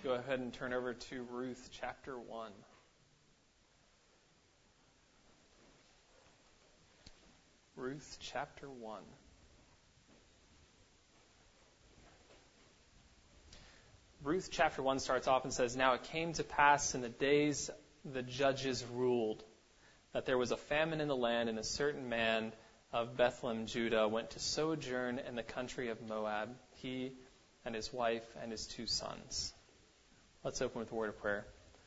Go ahead and turn over to Ruth chapter 1. Ruth chapter 1. Ruth chapter 1 starts off and says, "Now it came to pass in the days the judges ruled, that there was a famine in the land, and a certain man of Bethlehem, Judah, went to sojourn in the country of Moab, he and his wife and his 2 sons." Let's open with a word of prayer.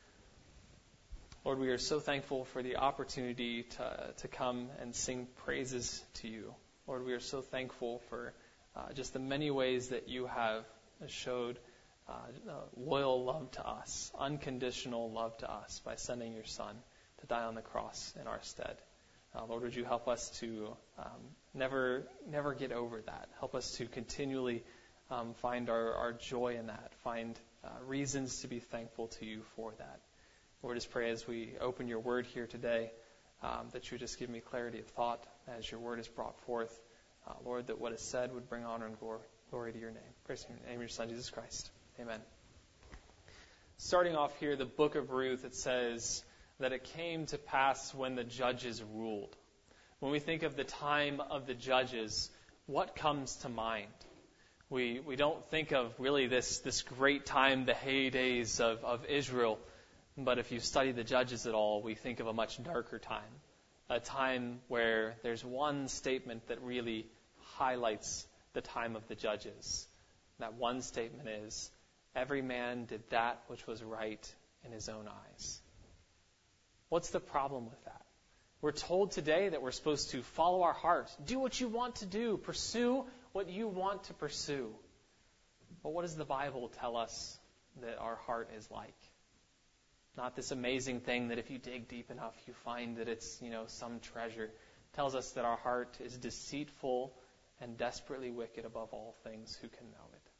Lord, we are so thankful for the opportunity to come and sing praises to you. Lord, we are so thankful for just the many ways that you have showed loyal love to us, unconditional love to us by sending your Son to die on the cross in our stead. Lord, would you help us to never get over that. Help us to continually find our joy in that, find reasons to be thankful to you for that. Lord, just pray as we open your word here today that you just give me clarity of thought as your word is brought forth. Lord, that what is said would bring honor and glory to your name. Praise in the name of your Son, Jesus Christ. Amen. Starting off here, the book of Ruth, it says that it came to pass when the judges ruled. When we think of the time of the judges, what comes to mind? We don't think of really this great time, the heydays of Israel. But if you study the judges at all, we think of a much darker time. A time where there's one statement that really highlights the time of the judges. That one statement is, every man did that which was right in his own eyes. What's the problem with that? We're told today that we're supposed to follow our heart. Do what you want to do. Pursue what you want to pursue. But what does the Bible tell us that our heart is like? Not this amazing thing that if you dig deep enough, you find that it's, some treasure. It tells us that our heart is deceitful and desperately wicked above all things. Who can know it?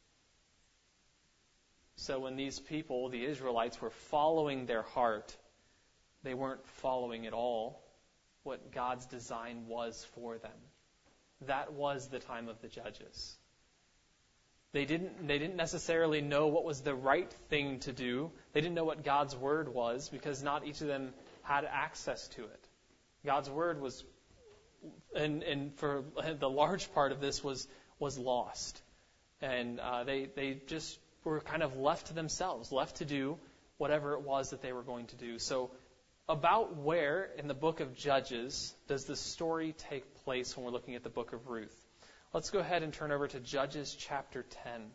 So when these people, the Israelites, were following their heart, they weren't following at all what God's design was for them. That was the time of the judges. They didn't necessarily know what was the right thing to do. They didn't know what God's word was because not each of them had access to it. God's word was, and for the large part of this was lost. And they just were kind of left to themselves, left to do whatever it was that they were going to do. So about where in the book of Judges does the story take place when we're looking at the book of Ruth? Let's go ahead and turn over to Judges chapter 10.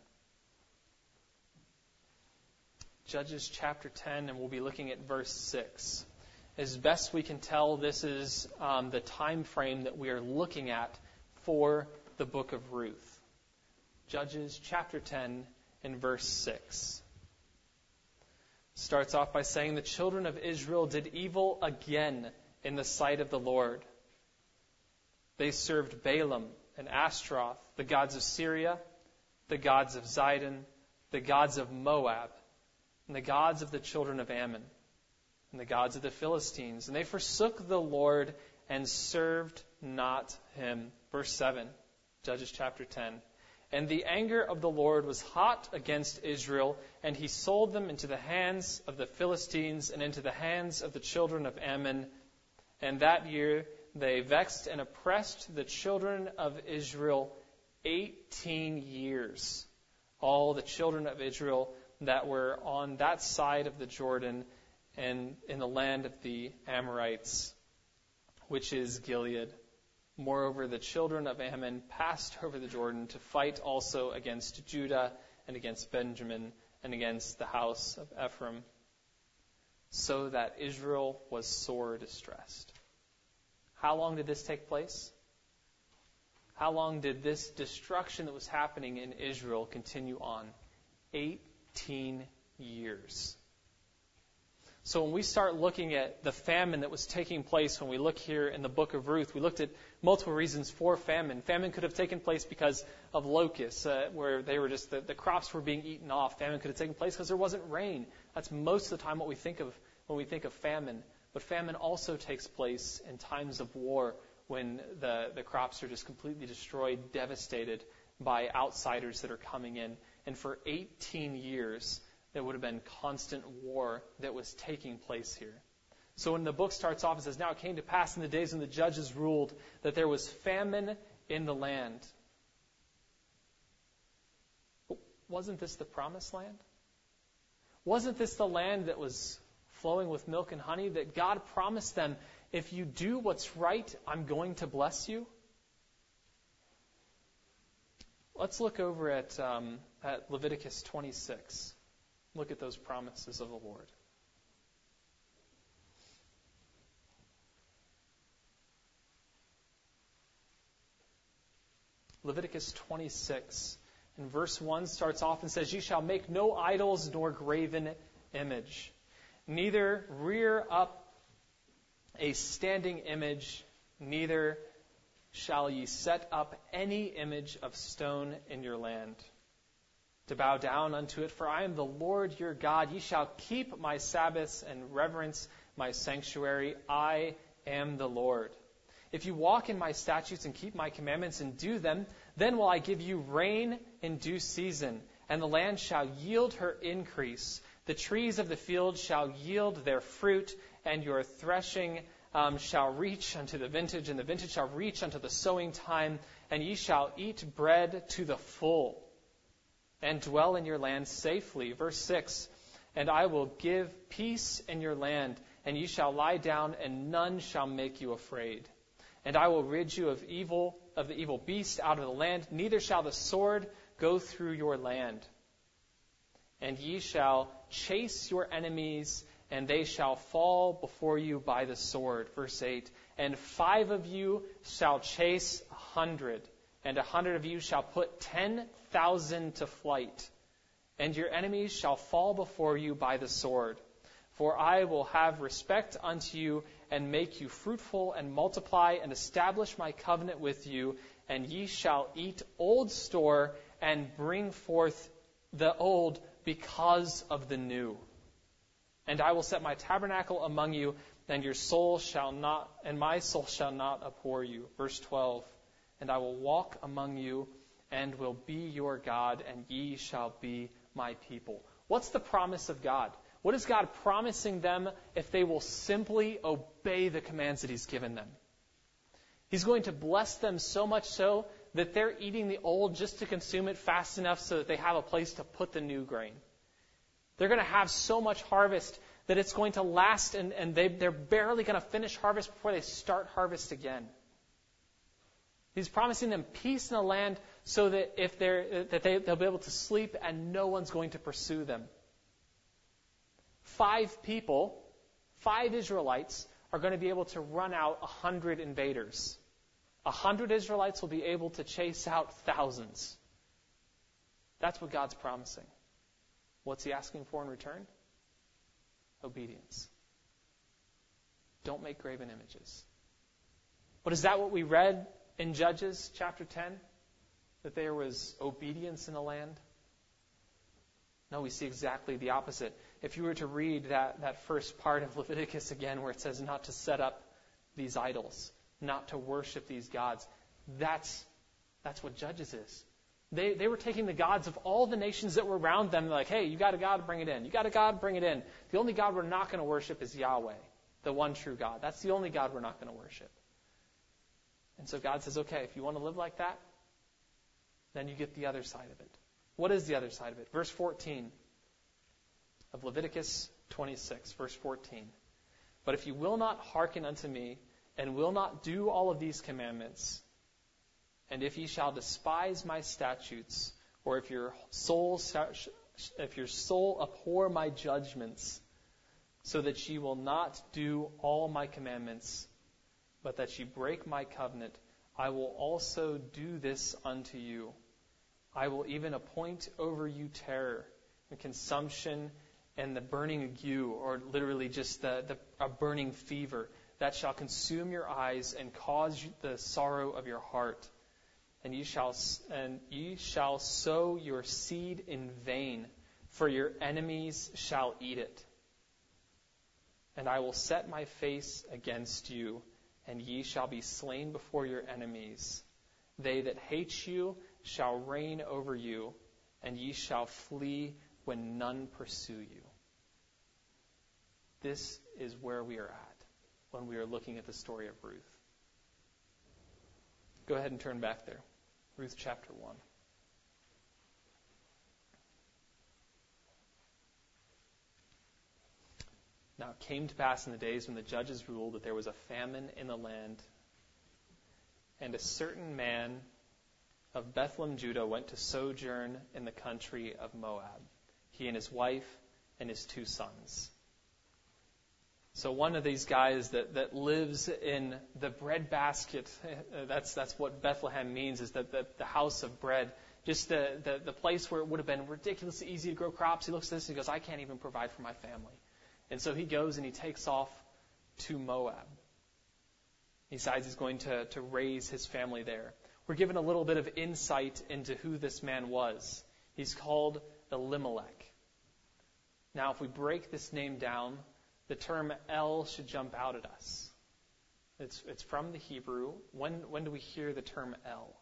Judges chapter 10, and we'll be looking at verse 6. As best we can tell, this is the time frame that we are looking at for the book of Ruth. Judges chapter 10 and verse 6. Starts off by saying, "The children of Israel did evil again in the sight of the Lord. They served Balaam and Ashtaroth, the gods of Syria, the gods of Zidon, the gods of Moab, and the gods of the children of Ammon, and the gods of the Philistines. And they forsook the Lord and served not him." Verse 7, Judges chapter 10. "And the anger of the Lord was hot against Israel, and he sold them into the hands of the Philistines and into the hands of the children of Ammon. And that year they vexed and oppressed the children of Israel 18 years. All the children of Israel that were on that side of the Jordan and in the land of the Amorites, which is Gilead. Moreover, the children of Ammon passed over the Jordan to fight also against Judah and against Benjamin and against the house of Ephraim, so that Israel was sore distressed." How long did this take place? How long did this destruction that was happening in Israel continue on? 18 years. So when we start looking at the famine that was taking place, when we look here in the book of Ruth, we looked at multiple reasons for famine. Famine could have taken place because of locusts, where they were just the crops were being eaten off. Famine could have taken place because there wasn't rain. That's most of the time what we think of when we think of famine. But famine also takes place in times of war when the crops are just completely destroyed, devastated by outsiders that are coming in. And for 18 years, It would have been constant war that was taking place here. So when the book starts off, it says, now it came to pass in the days when the judges ruled that there was famine in the land. But wasn't this the promised land? Wasn't this the land that was flowing with milk and honey, that God promised them, if you do what's right, I'm going to bless you? Let's look over at Leviticus 26. Look at those promises of the Lord. Leviticus 26, and verse 1 starts off and says, "You shall make no idols nor graven image, neither rear up a standing image, neither shall ye set up any image of stone in your land, to bow down unto it, for I am the Lord your God. Ye shall keep my Sabbaths and reverence my sanctuary. I am the Lord. If you walk in my statutes and keep my commandments and do them, then will I give you rain in due season, and the land shall yield her increase. The trees of the field shall yield their fruit, and your threshing shall reach unto the vintage, and the vintage shall reach unto the sowing time, and ye shall eat bread to the full, and dwell in your land safely." Verse 6, "And I will give peace in your land, and ye shall lie down, and none shall make you afraid. And I will rid you of the evil beast out of the land, neither shall the sword go through your land. And ye shall chase your enemies, and they shall fall before you by the sword." Verse 8, "And 5 of you shall chase 100, and 100 of you shall put 10,000 to flight. And your enemies shall fall before you by the sword. For I will have respect unto you, and make you fruitful, and multiply, and establish my covenant with you. And ye shall eat old store, and bring forth the old because of the new. And I will set my tabernacle among you, and your soul shall not, and my soul shall not abhor you." Verse 12, "And I will walk among you, and will be your God, and ye shall be my people." What's the promise of God? What is God promising them if they will simply obey the commands that He's given them? He's going to bless them so much so that they're eating the old just to consume it fast enough so that they have a place to put the new grain. They're going to have so much harvest that it's going to last, and they're barely going to finish harvest before they start harvest again. He's promising them peace in the land so that they'll be able to sleep and no one's going to pursue them. 5 people, 5 Israelites, are going to be able to run out 100 invaders. 100 Israelites will be able to chase out thousands. That's what God's promising. What's He asking for in return? Obedience. Don't make graven images. But is that what we read in Judges chapter 10? That there was obedience in the land? No, we see exactly the opposite. If you were to read that first part of Leviticus again, where it says not to set up these idols, not to worship these gods, that's what Judges is. They were taking the gods of all the nations that were around them, like, hey, you got a God, bring it in. You got a God, bring it in. The only God we're not going to worship is Yahweh, the one true God. That's the only God we're not going to worship. And so God says, okay, if you want to live like that, then you get the other side of it. What is the other side of it? Verse 14 of Leviticus 26, verse 14. "But if you will not hearken unto me, and will not do all of these commandments, and if ye shall despise my statutes, or if your soul abhor my judgments, so that ye will not do all my commandments, but that ye break my covenant, I will also do this unto you. I will even appoint over you terror and consumption and the burning ague," or literally just a burning fever, "that shall consume your eyes and cause the sorrow of your heart. And ye shall sow your seed in vain, for your enemies shall eat it. And I will set my face against you, and ye shall be slain before your enemies. They that hate you shall reign over you, and ye shall flee when none pursue you. This is where we are at when we are looking at the story of Ruth. Go ahead and turn back there. Ruth chapter 1. Now it came to pass in the days when the judges ruled that there was a famine in the land, and a certain man of Bethlehem, Judah, went to sojourn in the country of Moab, he and his wife and his 2 sons. So one of these guys that lives in the breadbasket, that's what Bethlehem means, is that the house of bread, just the place where it would have been ridiculously easy to grow crops. He looks at this and he goes, I can't even provide for my family. And so he goes and he takes off to Moab. He decides he's going to raise his family there. We're given a little bit of insight into who this man was. He's called Elimelech. Now, if we break this name down, the term El should jump out at us. It's from the Hebrew. When do we hear the term El?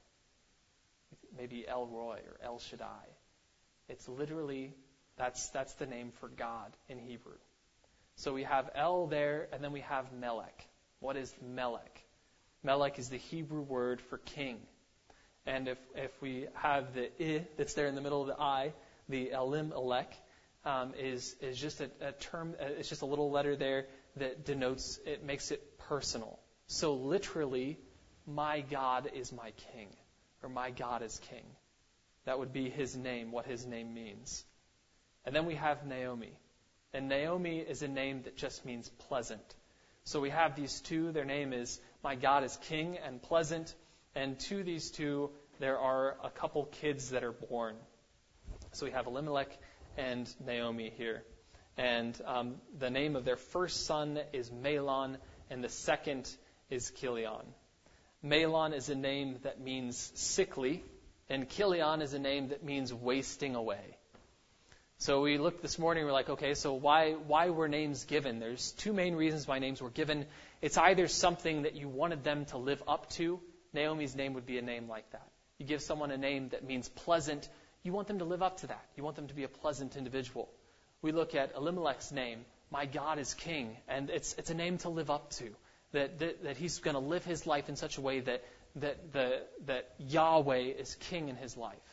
Maybe El Roy or El Shaddai. It's literally, that's the name for God in Hebrew. So we have El there, and then we have Melech. What is Melech? Melech is the Hebrew word for king. And if we have the I that's there in the middle of the I, the Elimelech, is just a term, it's just a little letter there that denotes, it makes it personal. So literally, my God is my king, or my God is king. That would be his name, what his name means. And then we have Naomi. And Naomi is a name that just means pleasant. So we have these two. Their name is My God is King and Pleasant. And to these two, there are a couple kids that are born. So we have Elimelech and Naomi here. And the name of their first son is Mahlon, and the second is Chilion. Mahlon is a name that means sickly, and Chilion is a name that means wasting away. So we looked this morning, we're like, okay, so why were names given? There's 2 main reasons why names were given. It's either something that you wanted them to live up to. Naomi's name would be a name like that. You give someone a name that means pleasant, you want them to live up to that. You want them to be a pleasant individual. We look at Elimelech's name, My God is King, and it's a name to live up to. That he's going to live his life in such a way that Yahweh is king in his life.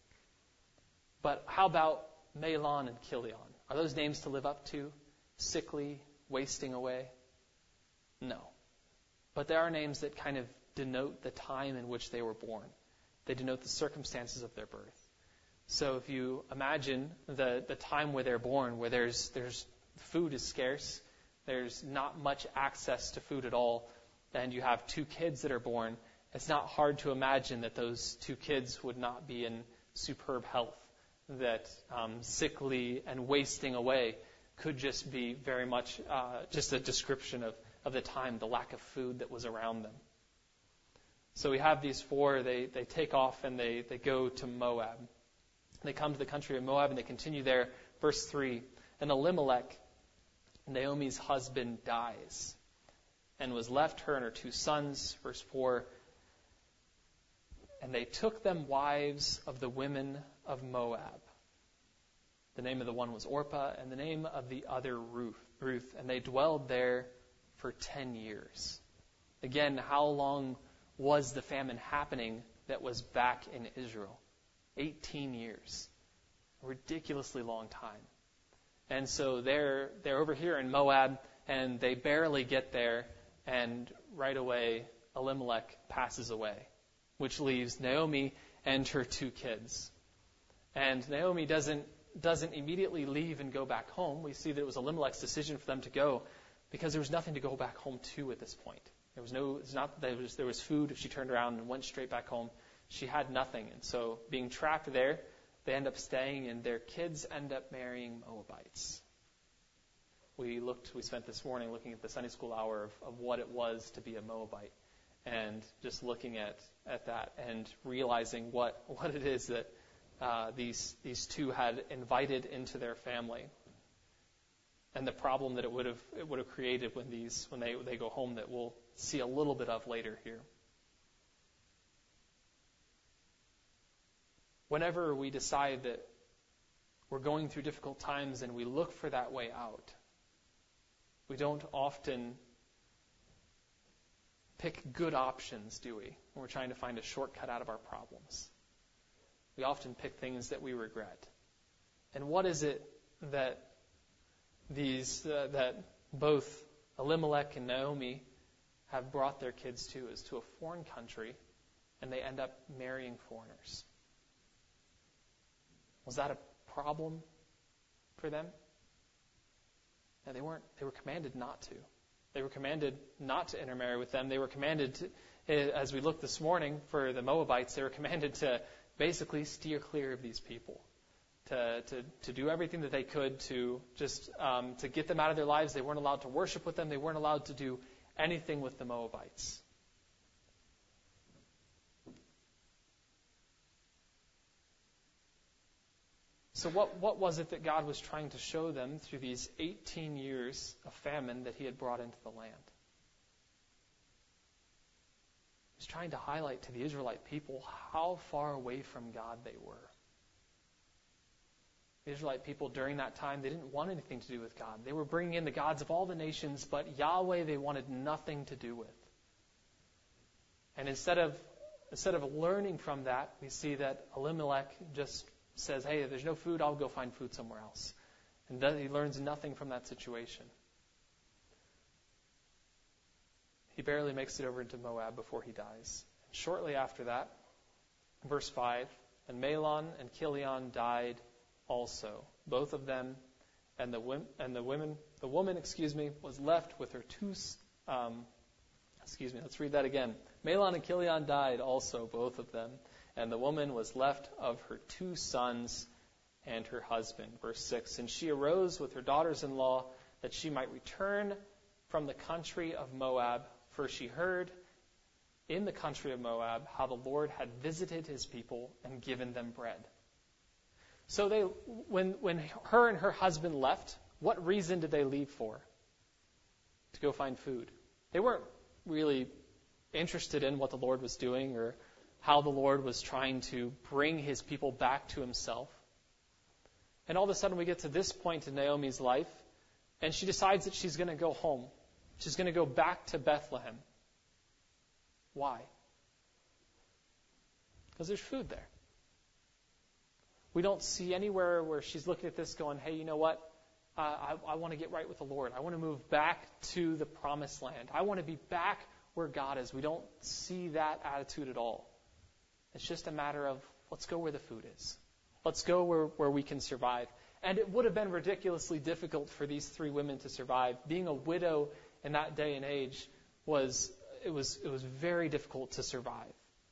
But how about Mahlon and Chilion? Are those names to live up to? Sickly, wasting away? No. But there are names that kind of denote the time in which they were born. They denote the circumstances of their birth. So if you imagine the time where they're born, where there's food is scarce, there's not much access to food at all, and you have 2 kids that are born, it's not hard to imagine that those 2 kids would not be in superb health. That sickly and wasting away could just be very much just a description of the time, the lack of food that was around them. So we have these 4, they take off and they go to Moab. They come to the country of Moab and they continue there. Verse 3, and Elimelech, Naomi's husband, dies and was left her and her 2 sons. Verse 4, and they took them wives of the women of Moab. The name of the one was Orpah, and the name of the other Ruth. And they dwelled there for 10 years. Again, how long was the famine happening that was back in Israel? 18 years. A ridiculously long time. And so they're over here in Moab, and they barely get there, and right away Elimelech passes away, which leaves Naomi and her 2 kids. And Naomi doesn't immediately leave and go back home. We see that it was Elimelech's decision for them to go because there was nothing to go back home to at this point. There was food. If she turned around and went straight back home, she had nothing. And so being trapped there, they end up staying, and their kids end up marrying Moabites. We spent this morning looking at the Sunday school hour of what it was to be a Moabite, and just looking at that and realizing what it is that these 2 had invited into their family, and the problem that it would have created when they go home, that we'll see a little bit of later here. Whenever we decide that we're going through difficult times and we look for that way out. We don't often pick good options, do we, when we're trying to find a shortcut out of our problems. We often pick things that we regret. And what is it that that both Elimelech and Naomi have brought their kids to, is to a foreign country, and they end up marrying foreigners? Was that a problem for them? No, they weren't. They were commanded not to. They were commanded not to intermarry with them. They were commanded to, as we looked this morning for the Moabites, they were commanded to basically steer clear of these people, to do everything that they could to just to get them out of their lives. They weren't allowed to worship with them. They weren't allowed to do anything with the Moabites. So what was it that God was trying to show them through these 18 years of famine that he had brought into the land? He was trying to highlight to the Israelite people how far away from God they were. The Israelite people during that time, they didn't want anything to do with God. They were bringing in the gods of all the nations, but Yahweh they wanted nothing to do with. And instead of learning from that, we see that Elimelech just says, hey, if there's no food, I'll go find food somewhere else. And he learns nothing from that situation. He barely makes it over into Moab before he dies. And shortly after that, verse 5, and Mahlon and Chilion died also, both of them, and the woman was left with her two. Let's read that again. Mahlon and Chilion died also, both of them, and the woman was left of her 2 sons and her husband. Verse 6, and she arose with her daughters-in-law that she might return from the country of Moab, for she heard in the country of Moab how the Lord had visited his people and given them bread. So when her and her husband left, what reason did they leave for? To go find food. They weren't really interested in what the Lord was doing or how the Lord was trying to bring his people back to himself. And all of a sudden we get to this point in Naomi's life, and she decides that she's going to go home. She's going to go back to Bethlehem. Why? Because there's food there. We don't see anywhere where she's looking at this going, hey, you know what? I want to get right with the Lord. I want to move back to the promised land. I want to be back where God is. We don't see that attitude at all. It's just a matter of, let's go where the food is. Let's go where we can survive. And it would have been ridiculously difficult for these 3 women to survive. Being a widow in that day and age was very difficult to survive.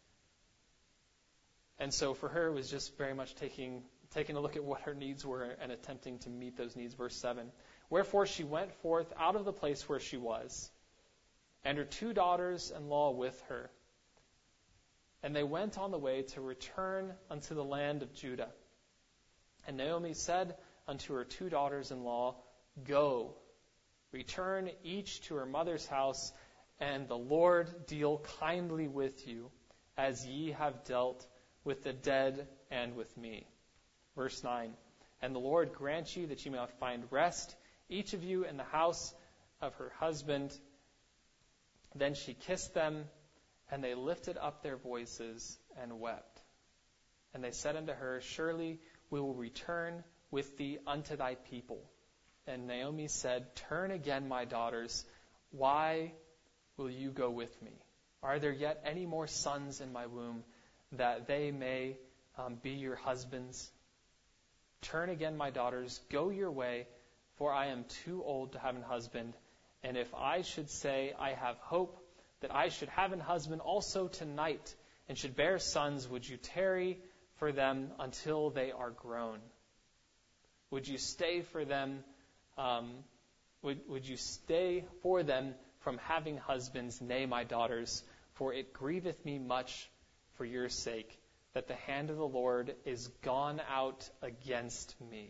And so for her, it was just very much taking a look at what her needs were and attempting to meet those needs. Verse 7, wherefore she went forth out of the place where she was, and her 2 daughters-in-law with her. And they went on the way to return unto the land of Judah. And Naomi said unto her 2 daughters-in-law, go, return each to her mother's house, and the Lord deal kindly with you, as ye have dealt with the dead and with me. Verse 9, and the Lord grant you that ye may find rest, each of you in the house of her husband. Then she kissed them, and they lifted up their voices and wept. And they said unto her, surely we will return with thee unto thy people. And Naomi said, turn again, my daughters. Why will you go with me? Are there yet any more sons in my womb, that they may be your husbands? Turn again, my daughters, go your way, for I am too old to have an husband. And if I should say, I have hope that I should have an husband also tonight, and should bear sons, would you tarry for them until they are grown? Would you stay for them? Would you stay for them from having husbands? Nay, my daughters, for it grieveth me much for your sake, that the hand of the Lord is gone out against me.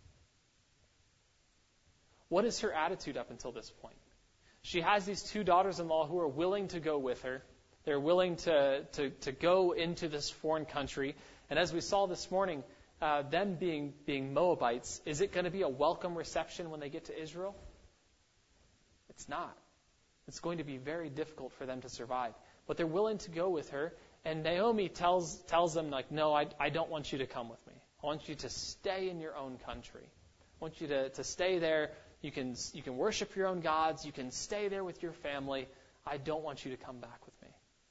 What is her attitude up until this point? She has these 2 daughters-in-law who are willing to go with her. They're willing to go into this foreign country. And as we saw this morning, them being Moabites, is it going to be a welcome reception when they get to Israel? It's not. It's going to be very difficult for them to survive. But they're willing to go with her. And Naomi tells them, like, no, I don't want you to come with me. I want you to stay in your own country. I want you to stay there. You can worship your own gods. You can stay there with your family. I don't want you to come back with me.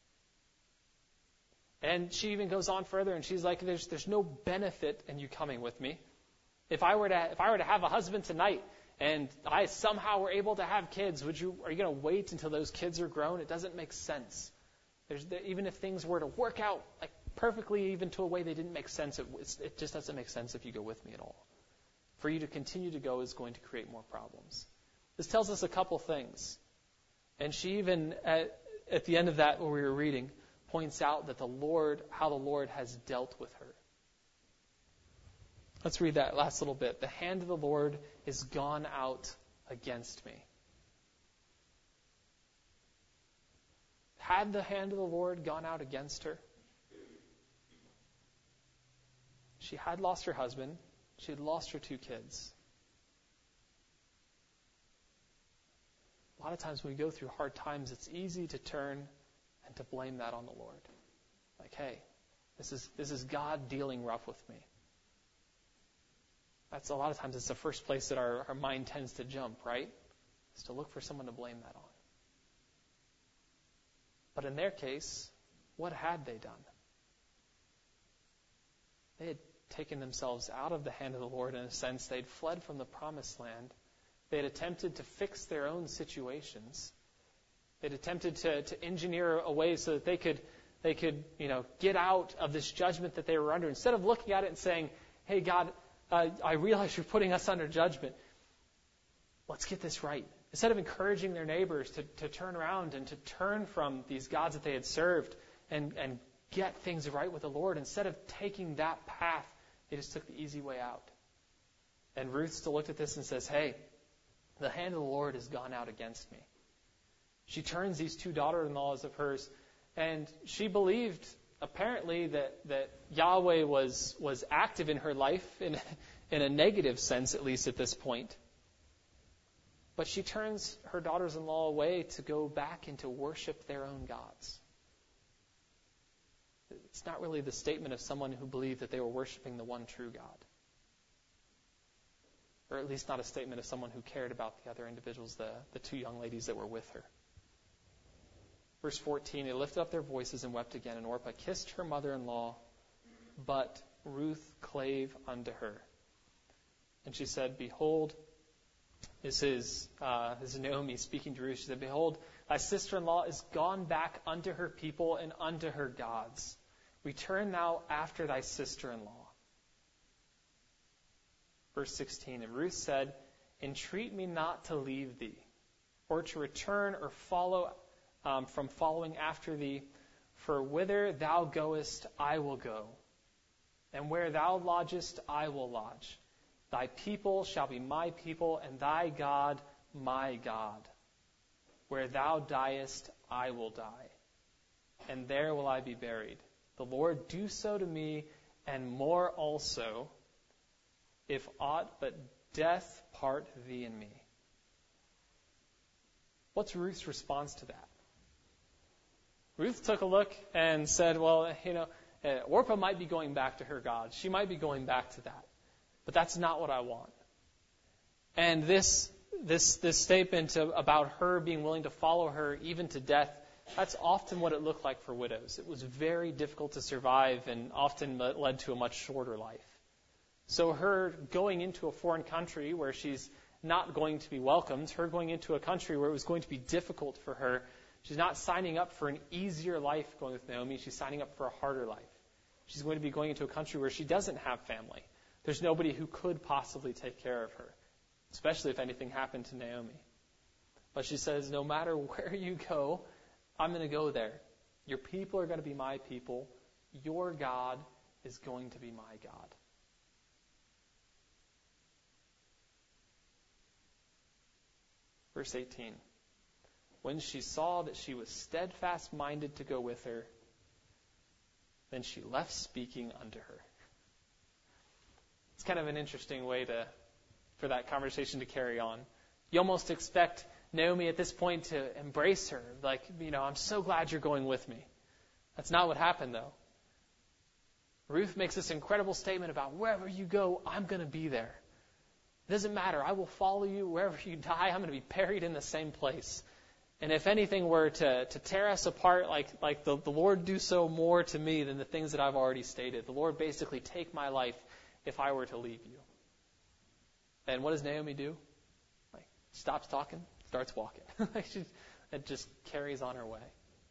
And she even goes on further, and she's like, there's no benefit in you coming with me. If I were to have a husband tonight, and I somehow were able to have kids, are you going to wait until those kids are grown? It doesn't make sense. Even if things were to work out like perfectly, even to a way they didn't make sense, it just doesn't make sense if you go with me at all. For you to continue to go is going to create more problems. This tells us a couple things. And she even, at the end of that, where we were reading, points out that how the Lord has dealt with her. Let's read that last little bit. The hand of the Lord is gone out against me. Had the hand of the Lord gone out against her? She had lost her husband. She had lost her 2 kids. A lot of times when we go through hard times, it's easy to turn and to blame that on the Lord. Like, hey, this is God dealing rough with me. That's a lot of times it's the first place that our mind tends to jump, right? Is to look for someone to blame that on. But in their case, what had they done? They had taken themselves out of the hand of the Lord in a sense. They'd fled from the promised land. They had attempted to fix their own situations. They'd attempted to engineer a way so that they could get out of this judgment that they were under. Instead of looking at it and saying, hey, God, I realize you're putting us under judgment. Let's get this right. Instead of encouraging their neighbors to turn around and to turn from these gods that they had served and get things right with the Lord, instead of taking that path, they just took the easy way out. And Ruth still looked at this and says, hey, the hand of the Lord has gone out against me. She turns these 2 daughter-in-laws of hers, and she believed apparently that Yahweh was active in her life in a negative sense, at least at this point. But she turns her daughters-in-law away to go back and to worship their own gods. It's not really the statement of someone who believed that they were worshiping the one true God. Or at least not a statement of someone who cared about the other individuals, the 2 young ladies that were with her. Verse 14, they lifted up their voices and wept again, and Orpah kissed her mother-in-law, but Ruth clave unto her. And she said, behold, this is Naomi speaking to Ruth. She said, behold, thy sister-in-law is gone back unto her people and unto her gods. Return thou after thy sister-in-law. Verse 16, and Ruth said, entreat me not to leave thee, or to return or follow from following after thee, for whither thou goest, I will go, and where thou lodgest, I will lodge. Thy people shall be my people, and thy God my God. Where thou diest, I will die, and there will I be buried. The Lord do so to me, and more also, if aught but death part thee and me. What's Ruth's response to that? Ruth took a look and said, well, Orpah might be going back to her God. She might be going back to that. But that's not what I want. And this statement about her being willing to follow her even to death, that's often what it looked like for widows. It was very difficult to survive and often led to a much shorter life. So her going into a foreign country where she's not going to be welcomed, her going into a country where it was going to be difficult for her, she's not signing up for an easier life going with Naomi. She's signing up for a harder life. She's going to be going into a country where she doesn't have family. There's nobody who could possibly take care of her, especially if anything happened to Naomi. But she says, no matter where you go, I'm going to go there. Your people are going to be my people. Your God is going to be my God. Verse 18. When she saw that she was steadfast-minded to go with her, then she left speaking unto her. It's kind of an interesting way for that conversation to carry on. You almost expect Naomi at this point to embrace her, like, I'm so glad you're going with me. That's not what happened, though. Ruth makes this incredible statement about wherever you go, I'm going to be there. It doesn't matter. I will follow you. Wherever you die, I'm going to be buried in the same place. And if anything were to tear us apart, like the Lord do so more to me than the things that I've already stated. The Lord basically take my life if I were to leave you. And what does Naomi do? Stops talking, starts walking. It just carries on her way.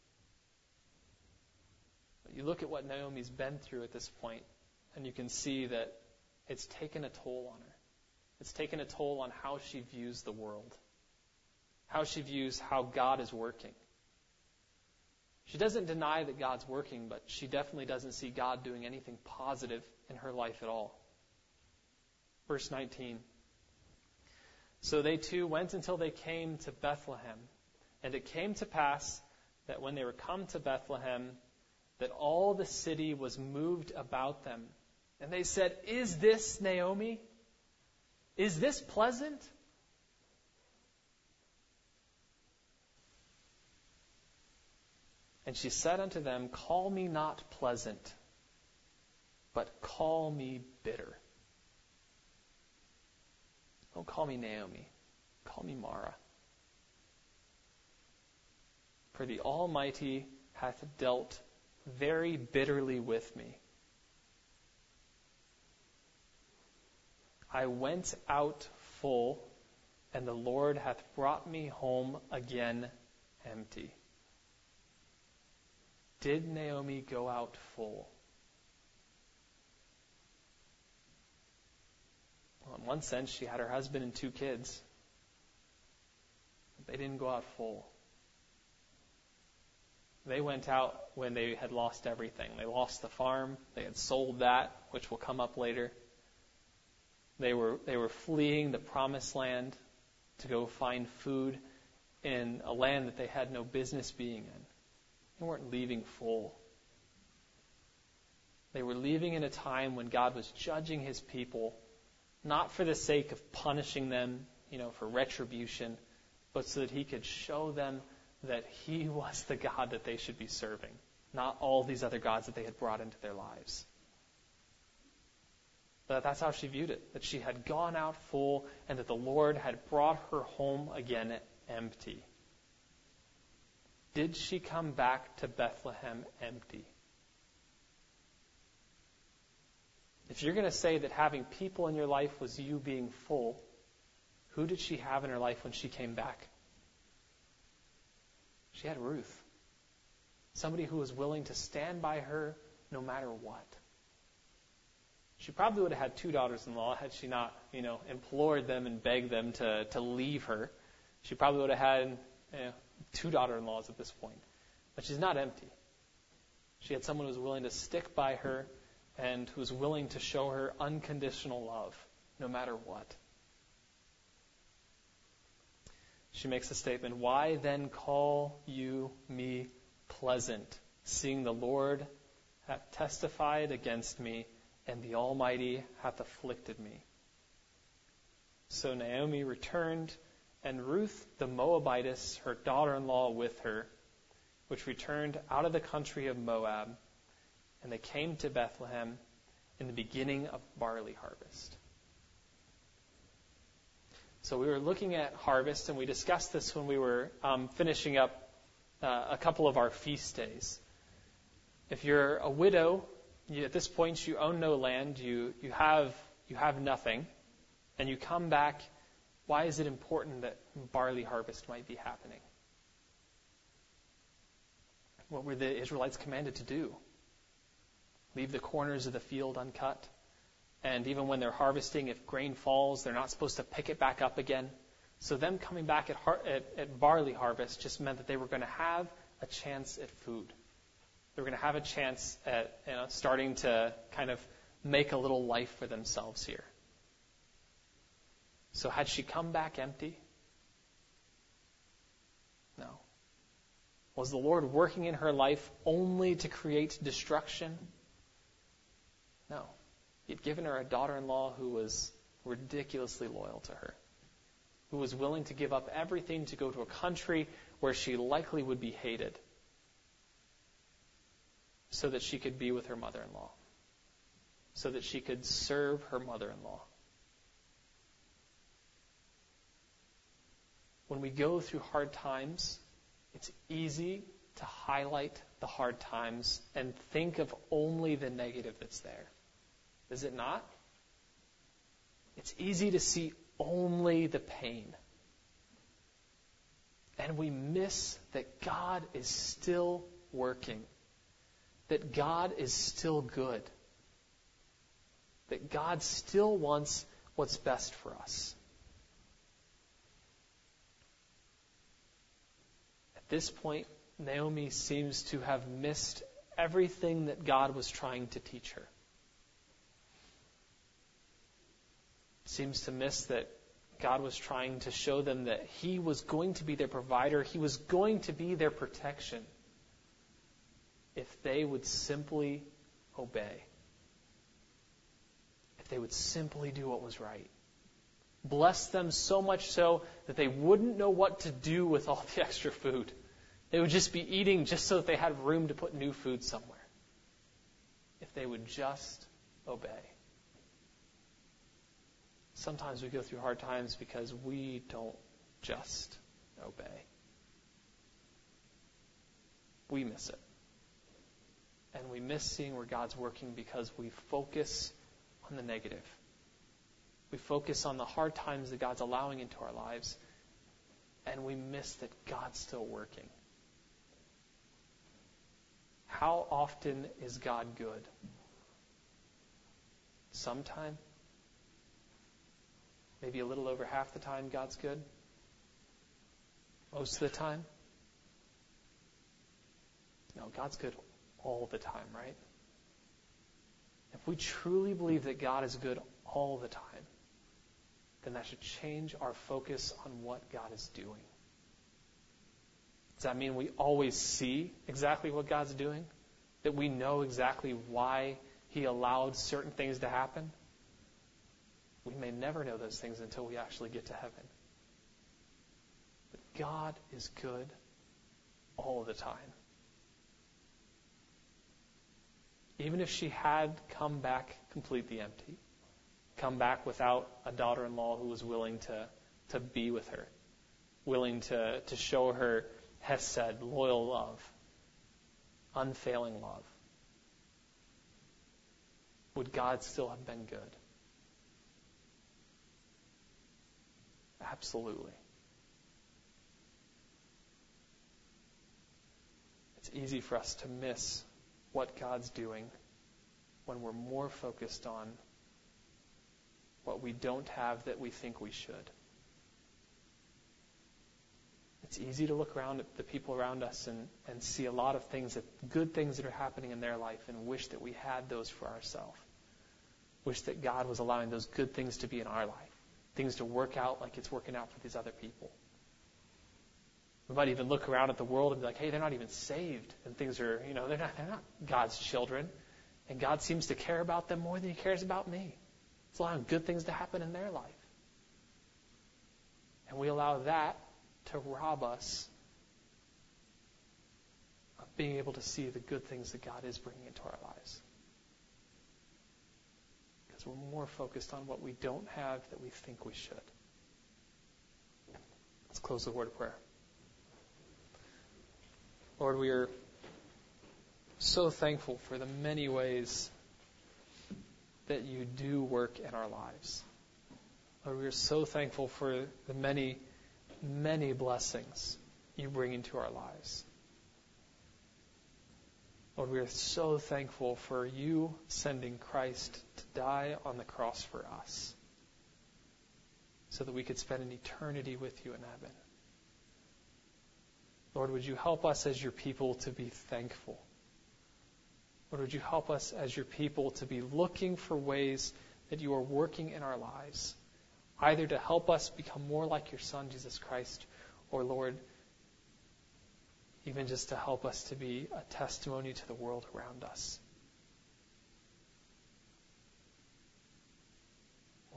But you look at what Naomi's been through at this point, and you can see that it's taken a toll on her. It's taken a toll on how she views the world, how she views how God is working. She doesn't deny that God's working, but she definitely doesn't see God doing anything positive in her life at all. Verse 19. So they two went until they came to Bethlehem. And it came to pass that when they were come to Bethlehem, that all the city was moved about them. And they said, Is this Naomi? Is this pleasant? And she said unto them, Call me not pleasant, but call me bitter. Don't call me Naomi. Call me Mara. For the Almighty hath dealt very bitterly with me. I went out full, and the Lord hath brought me home again empty. Did Naomi go out full? Well, in one sense, she had her husband and 2 kids. They didn't go out full. They went out when they had lost everything. They lost the farm. They had sold that, which will come up later. They were fleeing the promised land to go find food in a land that they had no business being in. They weren't leaving full. They were leaving in a time when God was judging his people, not for the sake of punishing them, for retribution, but so that he could show them that he was the God that they should be serving, not all these other gods that they had brought into their lives. But that's how she viewed it, that she had gone out full and that the Lord had brought her home again empty. Did she come back to Bethlehem empty? If you're going to say that having people in your life was you being full, who did she have in her life when she came back? She had Ruth. Somebody who was willing to stand by her no matter what. She probably would have had 2 daughters-in-law had she not, implored them and begged them to leave her. She probably would have had 2 daughter-in-laws at this point. But she's not empty. She had someone who was willing to stick by her and who was willing to show her unconditional love, no matter what. She makes a statement, Why then call you me pleasant, seeing the Lord hath testified against me, and the Almighty hath afflicted me? So Naomi returned, and Ruth the Moabitess, her daughter-in-law, with her, which returned out of the country of Moab, and they came to Bethlehem in the beginning of barley harvest. So we were looking at harvest, and we discussed this when we were finishing up a couple of our feast days. If you're a widow, at this point you own no land, you have nothing, and you come back, why is it important that barley harvest might be happening? What were the Israelites commanded to do? Leave the corners of the field uncut. And even when they're harvesting, if grain falls, they're not supposed to pick it back up again. So them coming back at barley harvest just meant that they were going to have a chance at food. They were going to have a chance at starting to kind of make a little life for themselves here. So had she come back empty? No. Was the Lord working in her life only to create destruction? No. He'd given her a daughter-in-law who was ridiculously loyal to her, who was willing to give up everything to go to a country where she likely would be hated so that she could be with her mother-in-law, so that she could serve her mother-in-law. When we go through hard times, it's easy to highlight the hard times and think of only the negative that's there. Is it not? It's easy to see only the pain. And we miss that God is still working, that God is still good, that God still wants what's best for us. At this point, Naomi seems to have missed everything that God was trying to teach her. Seems to miss that God was trying to show them that He was going to be their provider. He was going to be their protection if they would simply obey. If they would simply do what was right. Bless them so much so that they wouldn't know what to do with all the extra food. They would just be eating just so that they had room to put new food somewhere. If they would just obey. Sometimes we go through hard times because we don't just obey. We miss it. And we miss seeing where God's working because we focus on the negative. We focus on the hard times that God's allowing into our lives, and we miss that God's still working. How often is God good? Sometime? Maybe a little over half the time God's good? Most of the time? No, God's good all the time, right? If we truly believe that God is good all the time, then that should change our focus on what God is doing. Does that mean we always see exactly what God's doing? That we know exactly why He allowed certain things to happen? We may never know those things until we actually get to heaven. But God is good all the time. Even if she had come back completely empty, come back without a daughter-in-law who was willing to be with her, willing to show her hesed, loyal love, unfailing love, would God still have been good? Absolutely. It's easy for us to miss what God's doing when we're more focused on what we don't have that we think we should. It's easy to look around at the people around us and see a lot of things, good things that are happening in their life, and wish that we had those for ourselves. Wish that God was allowing those good things to be in our life. Things to work out like it's working out for these other people. We might even look around at the world and be like, hey, they're not even saved. And things are, they're not God's children. And God seems to care about them more than He cares about me. It's allowing good things to happen in their life. And we allow that to rob us of being able to see the good things that God is bringing into our lives. Because we're more focused on what we don't have that we think we should. Let's close with a word of prayer. Lord, we are so thankful for the many ways that you do work in our lives. Lord, we are so thankful for the many, many blessings you bring into our lives. Lord, we are so thankful for you sending Christ to die on the cross for us so that we could spend an eternity with you in heaven. Lord, would you help us as your people to be thankful? Lord, would you help us as your people to be looking for ways that you are working in our lives, either to help us become more like your Son, Jesus Christ, or, Lord, even just to help us to be a testimony to the world around us.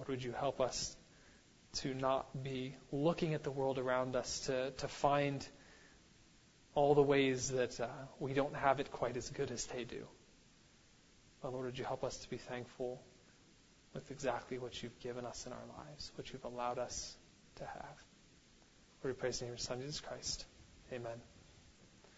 Lord, would you help us to not be looking at the world around us to find all the ways that we don't have it quite as good as they do. But Lord, would you help us to be thankful with exactly what you've given us in our lives, what you've allowed us to have. Lord, we praise in your Son, Jesus Christ. Amen.